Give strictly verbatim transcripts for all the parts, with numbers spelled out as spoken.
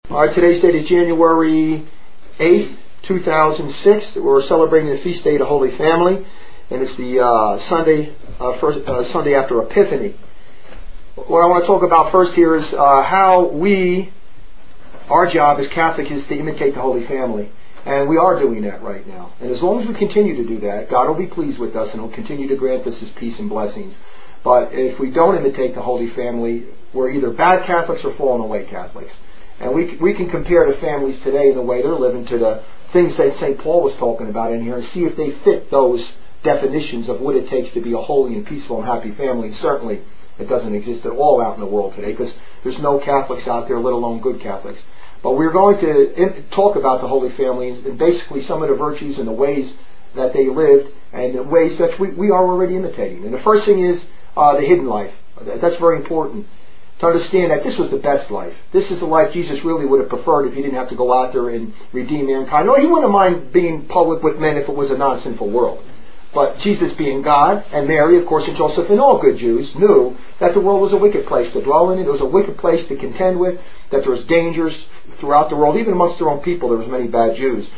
All right, today's date is January eighth, two thousand six. We're celebrating the feast day of the Holy Family, and it's the uh, Sunday uh, first uh, Sunday after Epiphany. What I want to talk about first here is uh, how we, our job as Catholics is to imitate the Holy Family. And we are doing that right now. And as long as we continue to do that, God will be pleased with us and will continue to grant us His peace and blessings. But if we don't imitate the Holy Family, we're either bad Catholics or fallen away Catholics. And we we can compare the families today and the way they're living to the things that Saint Paul was talking about in here and see if they fit those definitions of what it takes to be a holy and peaceful and happy family. And certainly it doesn't exist at all out in the world today because there's no Catholics out there, let alone good Catholics. But we're going to in, talk about the Holy Family and basically some of the virtues and the ways that they lived and the ways that we, we are already imitating. And the first thing is uh, the hidden life. That's very important to understand that this was the best life. This is a life Jesus really would have preferred if he didn't have to go out there and redeem mankind. No, he wouldn't mind being public with men if it was a non-sinful world. But Jesus being God, and Mary, of course, and Joseph, and all good Jews, knew that the world was a wicked place to dwell in. It was a wicked place to contend with, that there was dangers throughout the world. Even amongst their own people, there was many bad Jews.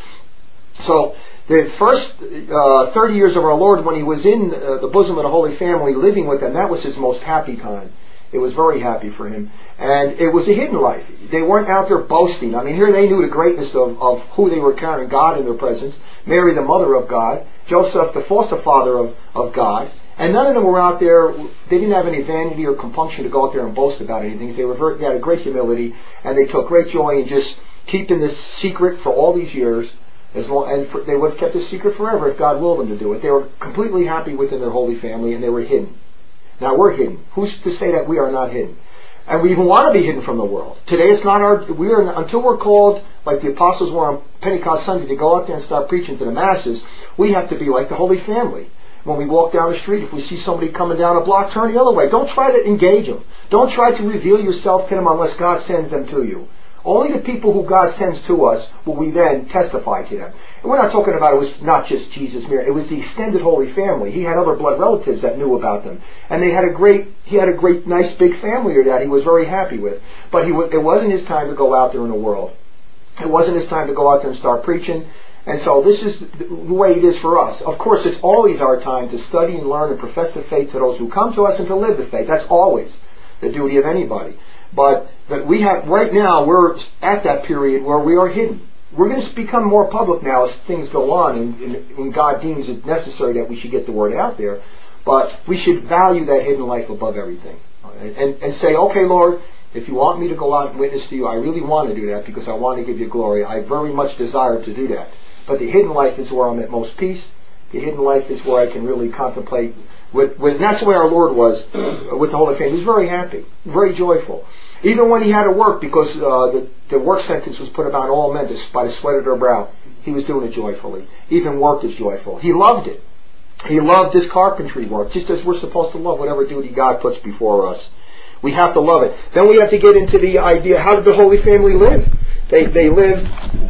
So the first uh, thirty years of our Lord, when he was in uh, the bosom of the Holy Family, living with them, that was his most happy time. It was very happy for him. And it was a hidden life. They weren't out there boasting. I mean, here they knew the greatness of, of who they were carrying, God in their presence. Mary, the mother of God. Joseph, the foster father of, of God. And none of them were out there, they didn't have any vanity or compunction to go out there and boast about anything. They, were very, they had a great humility, and they took great joy in just keeping this secret for all these years. As long, and for, they would have kept this secret forever if God willed them to do it. They were completely happy within their Holy Family, and they were hidden. Now we're hidden. Who's to say that we are not hidden? And we even want to be hidden from the world. Today it's not our, we are, until we're called, like the apostles were on Pentecost Sunday, to go out there and start preaching to the masses, we have to be like the Holy Family. When we walk down the street, if we see somebody coming down a block, turn the other way. Don't try to engage them. Don't try to reveal yourself to them unless God sends them to you. Only the people who God sends to us will we then testify to them. And we're not talking about it was not just Jesus, Mary. It was the extended Holy Family. He had other blood relatives that knew about them, and they had a great. He had a great, nice, big family that he was very happy with. But he, it wasn't his time to go out there in the world. It wasn't his time to go out there and start preaching. And so this is the way it is for us. Of course, it's always our time to study and learn and profess the faith to those who come to us and to live the faith. That's always the duty of anybody. But that we have right now, we're at that period where we are hidden. We're going to become more public now as things go on, and, and when God deems it necessary that we should get the word out there. But we should value that hidden life above everything, and, and, and say, okay, Lord, if you want me to go out and witness to you, I really want to do that because I want to give you glory. I very much desire to do that. But the hidden life is where I'm at most peace. The hidden life is where I can really contemplate. With, with, and that's the way our Lord was with the Holy Family. He was very happy, very joyful. Even when he had to work, because uh, the, the work sentence was put upon all men by the sweat of their brow, he was doing it joyfully. Even work is joyful. He loved it. He loved this carpentry work, just as we're supposed to love whatever duty God puts before us. We have to love it. Then we have to get into the idea, how did the Holy Family live? They they lived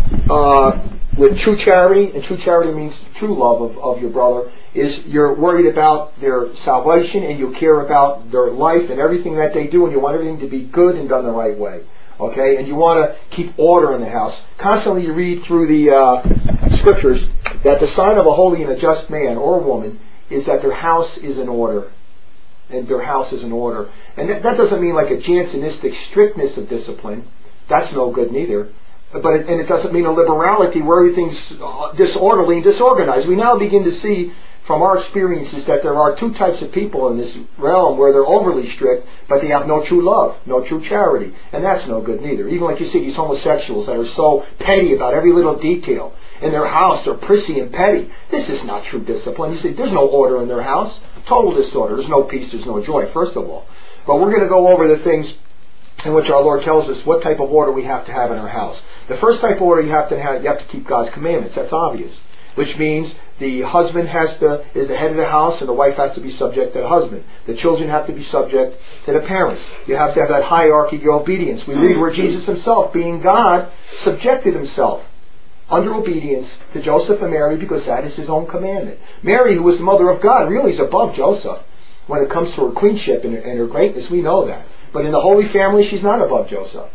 uh, with true charity, and true charity means true love of, of your brother, is you're worried about their salvation and you care about their life and everything that they do, and you want everything to be good and done the right way. Okay? And you want to keep order in the house. Constantly you read through the uh, scriptures that the sign of a holy and a just man or woman is that their house is in order. And their house is in order. And that, that doesn't mean like a Jansenistic strictness of discipline. That's no good neither. But it, and it doesn't mean a liberality where everything's disorderly and disorganized. We now begin to see from our experiences that there are two types of people in this realm where they're overly strict, but they have no true love, no true charity. And that's no good neither. Even like you see these homosexuals that are so petty about every little detail. In their house, they're prissy and petty. This is not true discipline. You see, there's no order in their house. Total disorder. There's no peace, there's no joy, first of all. But we're going to go over the things in which our Lord tells us what type of order we have to have in our house. The first type of order you have to have, you have to keep God's commandments. That's obvious. Which means the husband has to is the head of the house, and the wife has to be subject to the husband. The children have to be subject to the parents. You have to have that hierarchy of obedience. We read where Jesus himself, being God, subjected himself under obedience to Joseph and Mary because that is his own commandment. Mary, who was the mother of God, really is above Joseph when it comes to her queenship and, and her greatness. We know that. But in the Holy Family, she's not above Joseph.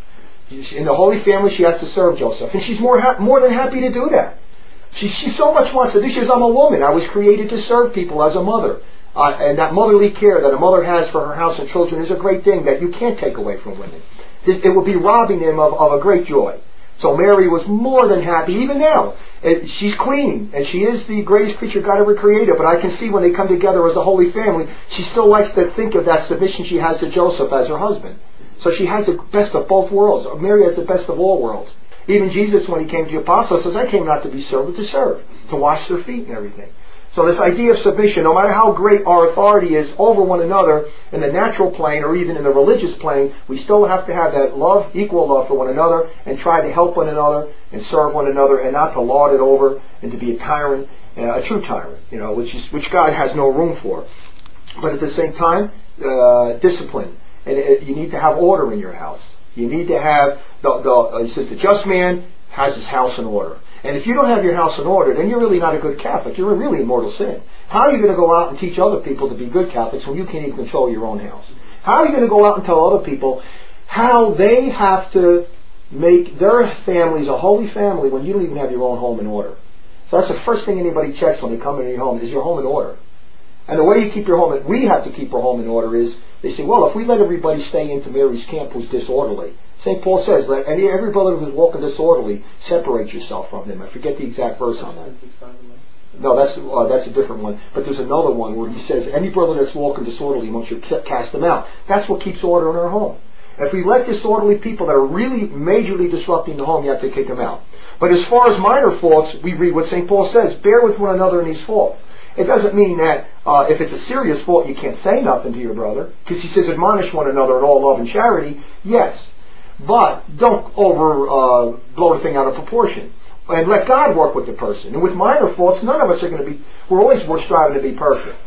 In the Holy Family, she has to serve Joseph. And she's more ha- more than happy to do that. She, she so much wants to do. She says, I'm a woman. I was created to serve people as a mother. Uh, and that motherly care that a mother has for her house and children is a great thing that you can't take away from women. It, it would be robbing them of, of a great joy. So Mary was more than happy, even now. It, she's queen, and she is the greatest creature God ever created, but I can see when they come together as a holy family, she still likes to think of that submission she has to Joseph as her husband. So she has the best of both worlds. Mary has the best of all worlds. Even Jesus, when he came to the apostles, says, I came not to be served, but to serve, to wash their feet and everything. So this idea of submission, no matter how great our authority is over one another in the natural plane or even in the religious plane, we still have to have that love, equal love for one another, and try to help one another and serve one another, and not to lord it over and to be a tyrant, uh, a true tyrant, you know, which is which God has no room for. But at the same time, uh, discipline, and it, you need to have order in your house. You need to have the the. Uh, it says the just man has his house in order. And if you don't have your house in order, then you're really not a good Catholic. You're really in mortal sin. How are you going to go out and teach other people to be good Catholics when you can't even control your own house? How are you going to go out and tell other people how they have to make their families a holy family when you don't even have your own home in order? So that's the first thing anybody checks when they come into your home, is your home in order. And the way you keep your home, we have to keep our home in order is, they say, well, if we let everybody stay into Mary's camp who's disorderly, Saint Paul says, let any, every brother who's walking disorderly, separate yourself from him. I forget the exact verse on that. No, that's uh, that's a different one. But there's another one where he says, any brother that's walking disorderly, once you cast them out. That's what keeps order in our home. If we let disorderly people that are really majorly disrupting the home, you have to kick them out. But as far as minor faults, we read what Saint Paul says, bear with one another in these faults. It doesn't mean that uh, if it's a serious fault, you can't say nothing to your brother, because he says admonish one another in all love and charity. Yes, but don't over uh, blow the thing out of proportion, and let God work with the person. And with minor faults, none of us are going to be. We're always we're striving to be perfect.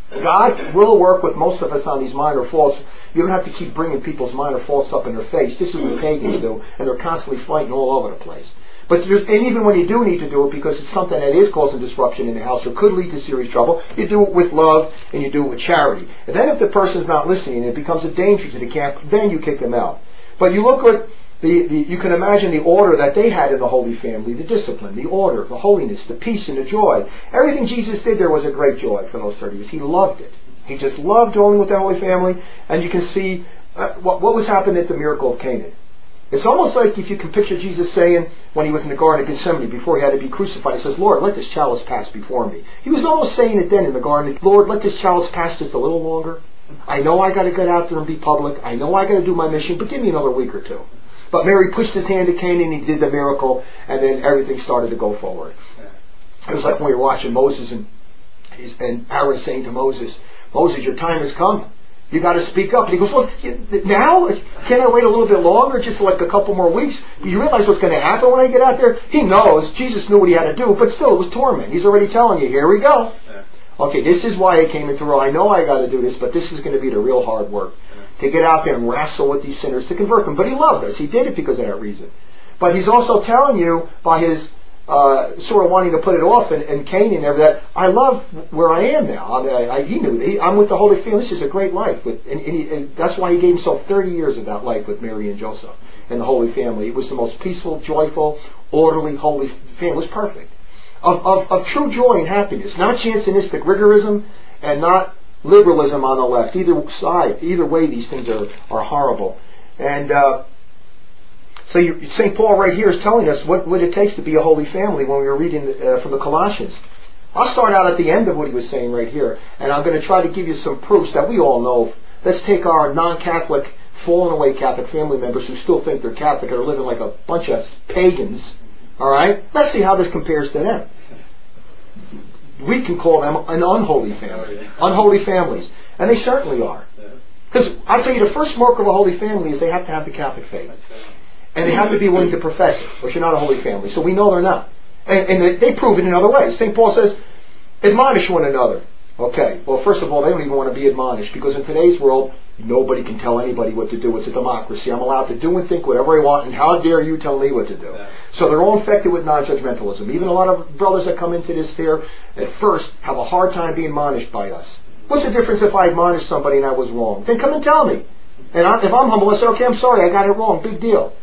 God will work with most of us on these minor faults. You don't have to keep bringing people's minor faults up in their face. This is what pagans do, and they're constantly fighting all over the place. But and even when you do need to do it, because it's something that is causing disruption in the house or could lead to serious trouble, you do it with love and you do it with charity. And then if the person's not listening and it becomes a danger to the camp, then you kick them out. But you look at the, the you can imagine the order that they had in the Holy Family, the discipline, the order, the holiness, the peace and the joy. Everything Jesus did there was a great joy for those thirty years. He loved it. He just loved dwelling with the Holy Family. And you can see uh, what, what was happening at the miracle of Canaan. It's almost like if you can picture Jesus saying, when he was in the Garden of Gethsemane, before he had to be crucified, he says, Lord, let this chalice pass before me. He was almost saying it then in the garden, Lord, let this chalice pass just a little longer. I know I got to get out there and be public. I know I got to do my mission, but give me another week or two. But Mary pushed his hand to Canaan, he did the miracle, and then everything started to go forward. It was like when we were watching Moses and, and Aaron saying to Moses, Moses, your time has come. You got to speak up. And he goes, well, now? Can't I wait a little bit longer, just like a couple more weeks? Do you realize what's going to happen when I get out there? He knows. Jesus knew what he had to do, but still, it was torment. He's already telling you, here we go. Yeah. Okay, this is why I came into the world. I know I got to do this, but this is going to be the real hard work. Yeah. To get out there and wrestle with these sinners, to convert them. But he loved us. He did it because of that reason. But he's also telling you, by his Uh, sort of wanting to put it off and, and Canaan and that I love where I am now. I mean, I, I, he knew he, I'm with the Holy Family. This is a great life, with, and, and, he, and that's why he gave himself thirty years of that life with Mary and Joseph and the Holy Family. It was the most peaceful, joyful, orderly, holy family. It was perfect, of, of, of true joy and happiness, not Jansenistic rigorism and not liberalism on the left. Either side, either way, these things are are horrible. And uh, So you, Saint Paul right here is telling us what, what it takes to be a holy family when we were reading uh, from the Colossians. I'll start out at the end of what he was saying right here, and I'm going to try to give you some proofs that we all know. Let's take our non-Catholic, fallen away Catholic family members who still think they're Catholic and are living like a bunch of pagans. All right? Let's see how this compares to them. We can call them an unholy family. Unholy families. And they certainly are. Because I'll tell you, the first mark of a holy family is they have to have the Catholic faith. And they have to be willing to profess it, or you're not a holy family. So we know they're not. And, and they, they prove it in other ways. Saint Paul says, admonish one another. Okay, well, first of all, they don't even want to be admonished, because in today's world, nobody can tell anybody what to do. It's a democracy. I'm allowed to do and think whatever I want, and how dare you tell me what to do. So they're all infected with non-judgmentalism. Even a lot of brothers that come into this there, at first, have a hard time being admonished by us. What's the difference if I admonish somebody and I was wrong? Then come and tell me. And I, if I'm humble, I say, okay, I'm sorry, I got it wrong. Big deal.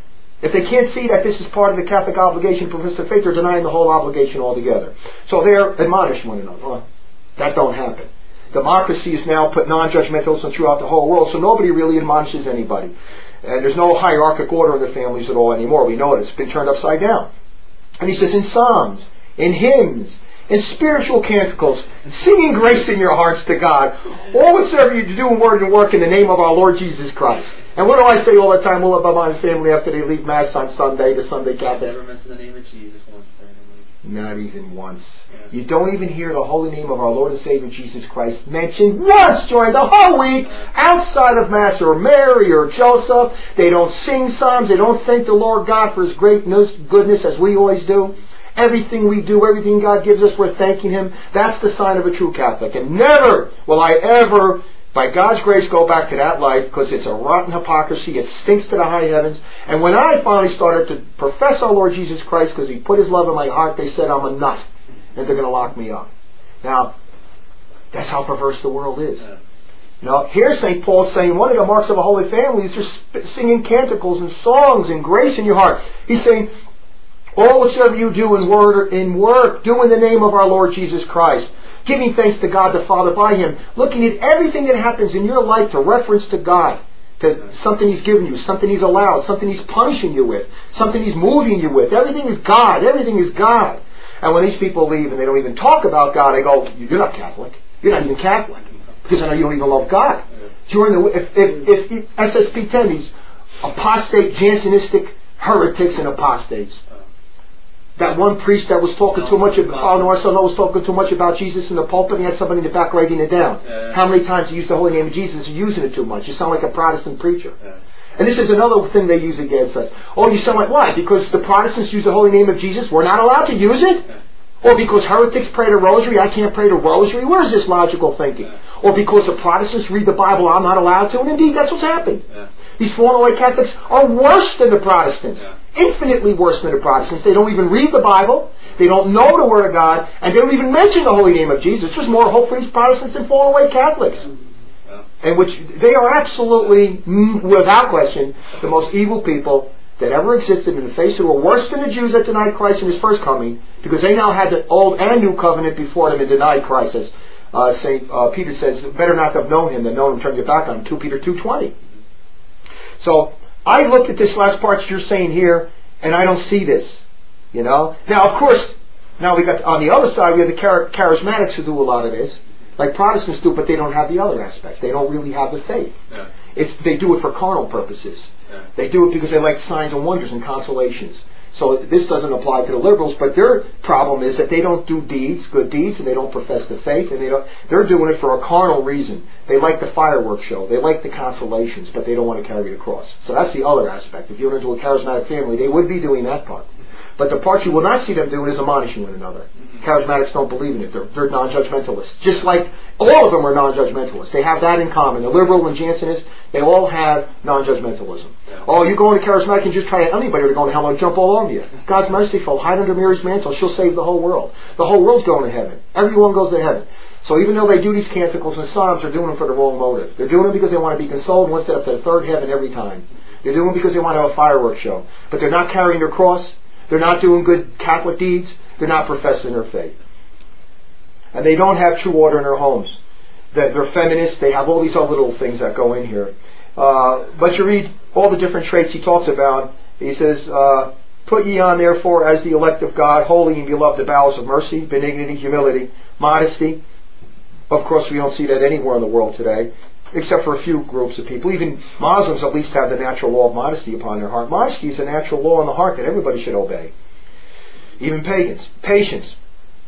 If they can't see that this is part of the Catholic obligation to profess their faith, they're denying the whole obligation altogether. So they're admonishing one another. Well, that don't happen. Democracy has now put non-judgmentalism throughout the whole world, so nobody really admonishes anybody. And there's no hierarchical order in the families at all anymore. We know it. It's been turned upside down. And he says, in psalms, in hymns, in spiritual canticles, singing grace in your hearts to God, all whatsoever you do in word and work in the name of our Lord Jesus Christ. And what do I say all the time? Well, about my family after they leave Mass on Sunday, the Sunday Catholics. Never mention the name of Jesus once during the week. Not even once. Yeah. You don't even hear the holy name of our Lord and Savior Jesus Christ mentioned once during the whole week outside of Mass, or Mary or Joseph. They don't sing psalms. They don't thank the Lord God for His greatness, goodness, as we always do. Everything we do, everything God gives us, we're thanking Him. That's the sign of a true Catholic. And never will I ever, by God's grace, go back to that life, because it's a rotten hypocrisy. It stinks to the high heavens. And when I finally started to profess our Lord Jesus Christ, because He put His love in my heart, they said I'm a nut, and they're going to lock me up. Now, that's how perverse the world is. You know, here Saint Paul's saying one of the marks of a holy family is just singing canticles and songs and grace in your heart. He's saying, all whatsoever you do in word or in work, do in the name of our Lord Jesus Christ, giving thanks to God the Father by Him, looking at everything that happens in your life to reference to God, to something He's given you, something He's allowed, something He's punishing you with, something He's moving you with. Everything is God. Everything is God. And when these people leave and they don't even talk about God, I go, you're not Catholic. You're not even Catholic. Because I know you don't even love God. During the, if, if, if S S P ten, these apostate, Jansenistic heretics and apostates, that one priest that was talking too much about, Father Marcelo was talking too much about Jesus in the pulpit, and he had somebody in the back writing it down. Yeah. How many times he used the holy name of Jesus and using it too much? You sound like a Protestant preacher. Yeah. And this is another thing they use against us. Oh, you sound like, why? Because the Protestants use the holy name of Jesus, we're not allowed to use it? Yeah. Or because heretics pray the rosary, I can't pray the rosary? Where is this logical thinking? Yeah. Or because the Protestants read the Bible, I'm not allowed to? And indeed, that's what's happened. Yeah. These fallen away Catholics are worse than the Protestants. Yeah. Infinitely worse than the Protestants. They don't even read the Bible. They don't know the Word of God. And they don't even mention the holy name of Jesus. There's more hope for these Protestants than fallen away Catholics. Yeah. And which they are absolutely, without question, the most evil people that ever existed in the face of the world, worse than the Jews that denied Christ in His first coming, because they now had the old and new covenant before them and denied Christ. As uh, Saint uh, Peter says, better not to have known Him than known Him, turn your back on Him. Second Peter two twenty. So I looked at this last part that you're saying here, and I don't see this. You know. Now, of course, now we got on the other side we have the char- charismatics who do a lot of this, like Protestants do, but they don't have the other aspects. They don't really have the faith. Yeah. It's they do it for carnal purposes. Yeah. They do it because they like signs and wonders and consolations. So this doesn't apply to the liberals, but their problem is that they don't do deeds, good deeds, and they don't profess the faith, and they don't. They're doing it for a carnal reason. They like the fireworks show, they like the consolations, but they don't want to carry the cross. So that's the other aspect. If you're into a charismatic family, they would be doing that part. But the part you will not see them doing is admonishing one another. Charismatics don't believe in it. They're, they're non-judgmentalists. Just like all of them are non-judgmentalists. They have that in common. The liberal and Jansenist, they all have non-judgmentalism. Oh, you go into charismatic and just try to anybody to go to hell and jump all over you. God's merciful. Hide under Mary's mantle. She'll save the whole world. The whole world's going to heaven. Everyone goes to heaven. So even though they do these canticles and psalms, they're doing them for the wrong motive. They're doing them because they want to be consoled and lift it up to the third heaven every time. They're doing it because they want to have a fireworks show. But they're not carrying their cross. They're not doing good Catholic deeds. They're not professing their faith. And they don't have true order in their homes. They're feminists. They have all these other little things that go in here. Uh, but you read all the different traits he talks about. He says, uh, put ye on therefore as the elect of God, holy and beloved, the bowels of mercy, benignity, humility, modesty. Of course, we don't see that anywhere in the world today, except for a few groups of people. Even Muslims at least have the natural law of modesty upon their heart. Modesty is a natural law in the heart that everybody should obey. Even pagans. Patience.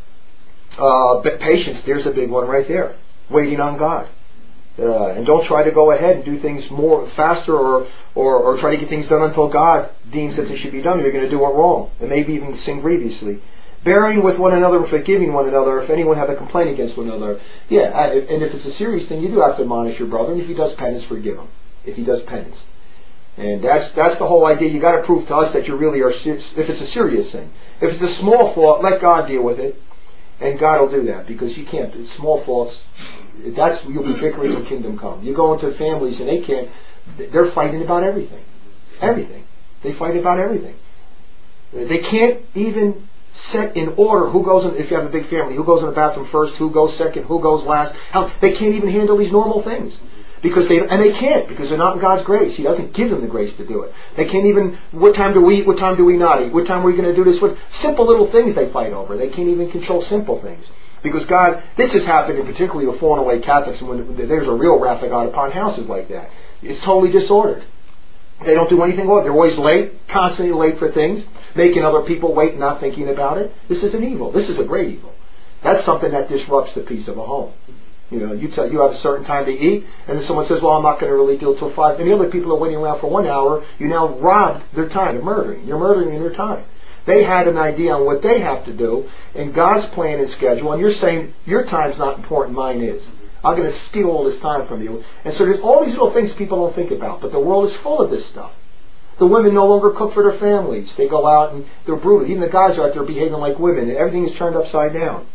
Uh, but patience, there's a big one right there. Waiting on God. Uh, and don't try to go ahead and do things more faster or, or, or try to get things done until God deems that they should be done. You're going to do it wrong. And maybe even sin grievously. Bearing with one another and forgiving one another if anyone have a complaint against one another. Yeah, and if it's a serious thing, you do have to admonish your brother. And if he does penance, forgive him. If he does penance. And that's that's the whole idea. You got to prove to us that you really are serious. If it's a serious thing. If it's a small fault, let God deal with it. And God will do that, because you can't. It's small faults. That's you'll be bickering till kingdom come. You go into families and they can't. They're fighting about everything, everything. They fight about everything. They can't even set in order who goes in, if you have a big family, who goes in the bathroom first, who goes second, who goes last. How, they can't even handle these normal things. Because they, and they can't, because they're not in God's grace. He doesn't give them the grace to do it. They can't even, what time do we eat, what time do we not eat, what time are we going to do this, what simple little things they fight over. They can't even control simple things. Because God, this has happened in particularly with fallen away Catholics, and when there's a real wrath of God upon houses like that. It's totally disordered. They don't do anything wrong. They're always late, constantly late for things, making other people wait and not thinking about it. This is an evil. This is a great evil. That's something that disrupts the peace of a home. You know, you tell you have a certain time to eat, and then someone says, well, I'm not going to really do it till five. And the other people are waiting around for one hour. You now robbed their time of murdering. You're murdering their time. They had an idea on what they have to do in God's plan and schedule, and you're saying, your time's not important, mine is. I'm going to steal all this time from you. And so there's all these little things people don't think about, but the world is full of this stuff. The women no longer cook for their families. They go out and they're brutal. Even the guys are out there behaving like women, and everything is turned upside down.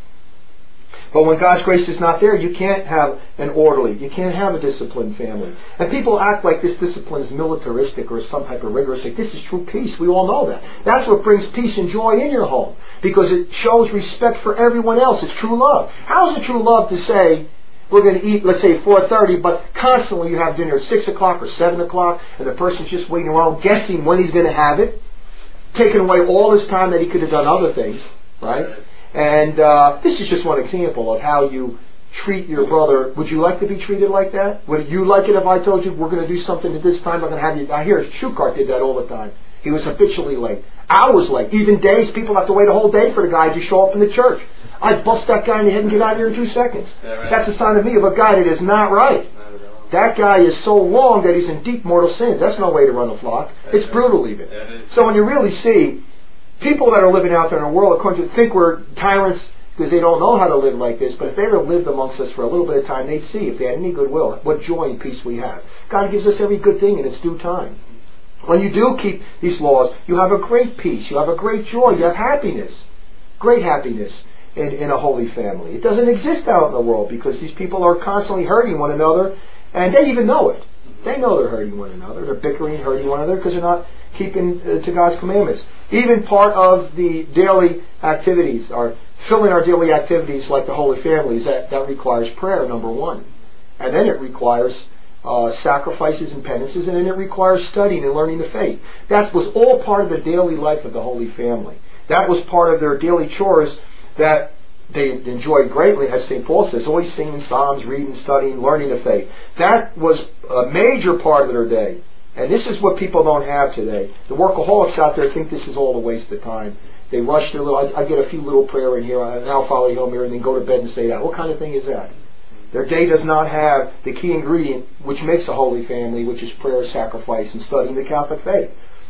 But when God's grace is not there, you can't have an orderly, you can't have a disciplined family. And people act like this discipline is militaristic or some type of rigorous. Like, this is true peace. We all know that. That's what brings peace and joy in your home, because it shows respect for everyone else. It's true love. How is it true love to say, we're going to eat, let's say, four thirty, but constantly you have dinner at six o'clock or seven o'clock, and the person's just waiting around guessing when he's going to have it, taking away all his time that he could have done other things, right? And uh, this is just one example of how you treat your brother. Would you like to be treated like that? Would you like it if I told you we're going to do something at this time? I'm going to have you. I hear Shukart did that all the time. He was habitually late, hours late, even days. People have to wait a whole day for the guy to show up in the church. I'd bust that guy in the head and get out of here in two seconds. Yeah, right. That's a sign of me of a guy that is not right. Not that guy is so wrong that he's in deep mortal sins. That's no way to run a flock. That's it's right. Brutal even. Yeah, so when you really see people that are living out there in the world, according to think we're tyrants because they don't know how to live like this, but if they ever lived amongst us for a little bit of time, they'd see, if they had any goodwill, what joy and peace we have. God gives us every good thing in its due time. When you do keep these laws, you have a great peace, you have a great joy, you have happiness, great happiness in, in a holy family. It doesn't exist out in the world because these people are constantly hurting one another, and they even know it. They know they're hurting one another. They're bickering, hurting one another because they're not keeping uh, to God's commandments. Even part of the daily activities, or filling our daily activities like the Holy Families, that, that requires prayer, number one. And then it requires uh, sacrifices and penances, and then it requires studying and learning the faith. That was all part of the daily life of the Holy Family. That was part of their daily chores that they enjoyed greatly, as Saint Paul says, always singing psalms, reading, studying, learning the faith. That was a major part of their day. And this is what people don't have today. The workaholics out there think this is all a waste of time. They rush their little, I, I get a few little prayer in here, and I'll follow Hail Mary, and then go to bed and say that. What kind of thing is that? Their day does not have the key ingredient which makes a holy family, which is prayer, sacrifice, and studying the Catholic faith.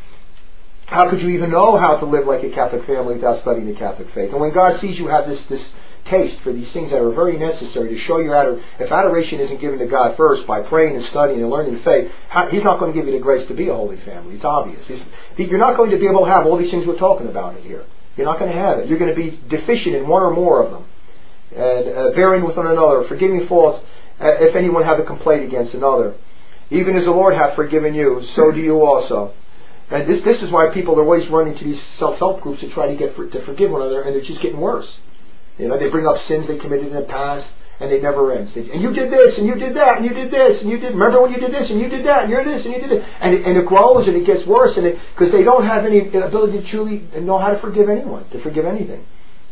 How could you even know how to live like a Catholic family without studying the Catholic faith? And when God sees you have this this taste for these things that are very necessary to show your adoration, if adoration isn't given to God first by praying and studying and learning the faith, how, He's not going to give you the grace to be a holy family. It's obvious. He's, he, you're not going to be able to have all these things we're talking about in here. You're not going to have it. You're going to be deficient in one or more of them. And uh, bearing with one another, forgiving faults, uh, if anyone have a complaint against another. Even as the Lord hath forgiven you, so do you also. And this this is why people are always running to these self-help groups to try to get for, to forgive one another, and they're just getting worse. You know, they bring up sins they committed in the past, and it never ends. They, and you did this, and you did that, and you did this, and you did. Remember when you did this, and you did that, and you're this, and you did that, and it, and it grows and it gets worse, and because they don't have any ability to truly know how to forgive anyone, to forgive anything.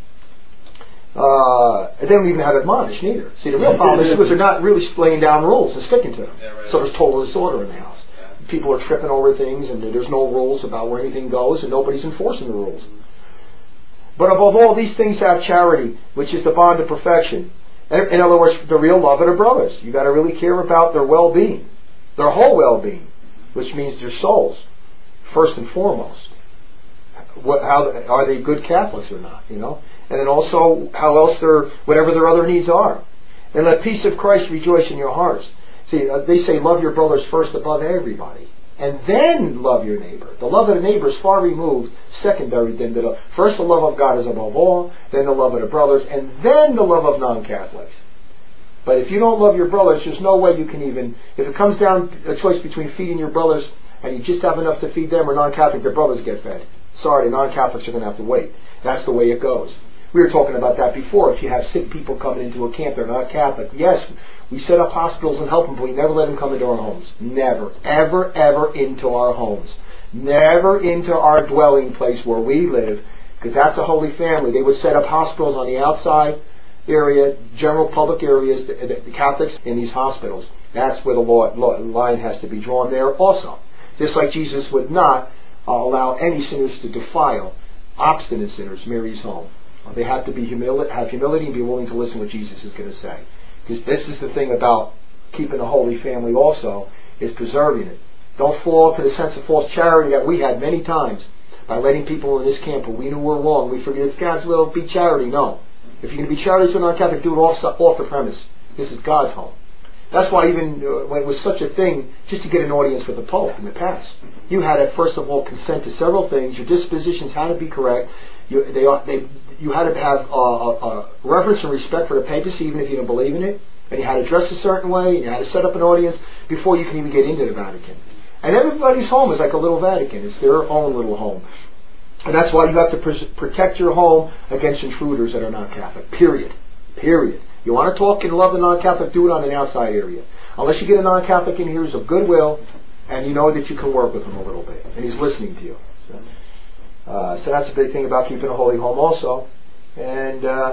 Uh, they don't even have admonish neither. See, the real problem is because they're not really laying down rules and sticking to them. Yeah, right. So there's total disorder in the house. People are tripping over things, and there's no rules about where anything goes, and nobody's enforcing the rules. But above all these things have charity, which is the bond of perfection. In other words, the real love of their brothers. You got to really care about their well-being, their whole well-being, which means their souls, first and foremost. What, how are they good Catholics or not? You know, and then also how else their whatever their other needs are. And let peace of Christ rejoice in your hearts. See, uh, they say love your brothers first above everybody, and then love your neighbor. The love of the neighbor is far removed, secondary than the first the love of God is above all, then the love of the brothers, and then the love of non-Catholics. But if you don't love your brothers, there's no way you can even, if it comes down a choice between feeding your brothers and you just have enough to feed them, or non-Catholic, their brothers get fed. Sorry, the non-Catholics are going to have to wait. That's the way it goes. We were talking about that before. If you have sick people coming into a camp, they're not Catholic. Yes, we set up hospitals and help them, but we never let them come into our homes. Never, ever, ever into our homes. Never into our dwelling place where we live, because that's a Holy Family. They would set up hospitals on the outside area, general public areas, the, the, the Catholics in these hospitals. That's where the law, law, line has to be drawn there also. Just like Jesus would not uh, allow any sinners to defile obstinate sinners, Mary's home. Uh, they have to be humili- have humility and be willing to listen to what Jesus is going to say. Because this is the thing about keeping the Holy Family also, is preserving it. Don't fall to the sense of false charity that we had many times by letting people in this camp who we knew were wrong. We forget it's God's will, be charity. No. If you're going to be charity to a non-Catholic, do it off, off the premise. This is God's home. That's why even uh, when it was such a thing, just to get an audience with the Pope in the past, you had to first of all consent to several things. Your dispositions had to be correct. You, they, they, you had to have uh, a, a reverence and respect for the papacy, even if you didn't believe in it. And you had to dress a certain way, and you had to set up an audience before you can even get into the Vatican. And everybody's home is like a little Vatican. It's their own little home. And that's why you have to pres- protect your home against intruders that are not Catholic. Period. Period. You want to talk and love the non-Catholic, do it on an outside area. Unless you get a non-Catholic in here who's of goodwill, and you know that you can work with him a little bit, and he's listening to you. So, uh, so that's a big thing about keeping a holy home also. And uh,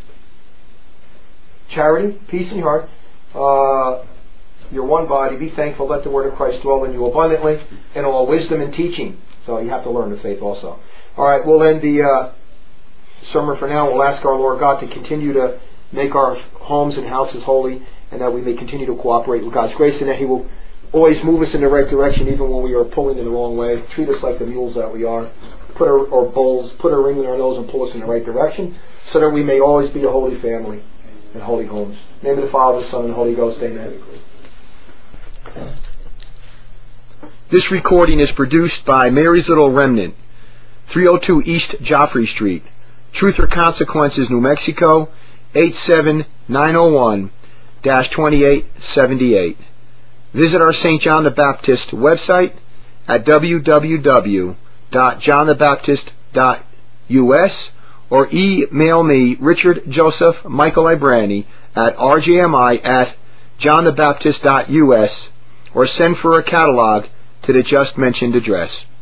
charity, peace in your heart. Uh, You're one body. Be thankful. Let the word of Christ dwell in you abundantly in all wisdom and teaching. So you have to learn the faith also. All right, we'll end the uh, sermon for now. We'll ask our Lord God to continue to make our homes and houses holy, and that we may continue to cooperate with God's grace, and that He will always move us in the right direction even when we are pulling in the wrong way. Treat us like the mules that we are. Put our, our bulls, put a ring in our nose and pull us in the right direction, so that we may always be a holy family and holy homes. In the name of the Father, the Son, and the Holy Ghost. Amen. This recording is produced by Mary's Little Remnant, three oh two East Joffrey Street, Truth or Consequences, New Mexico, eight seven nine oh one dash twenty-eight seventy-eight. Visit our Saint John the Baptist website at w w w dot john the baptist dot u s or email me, Richard Joseph Michael Ibrani, at r j m i at john the baptist dot u s, or send for a catalog to the just mentioned address.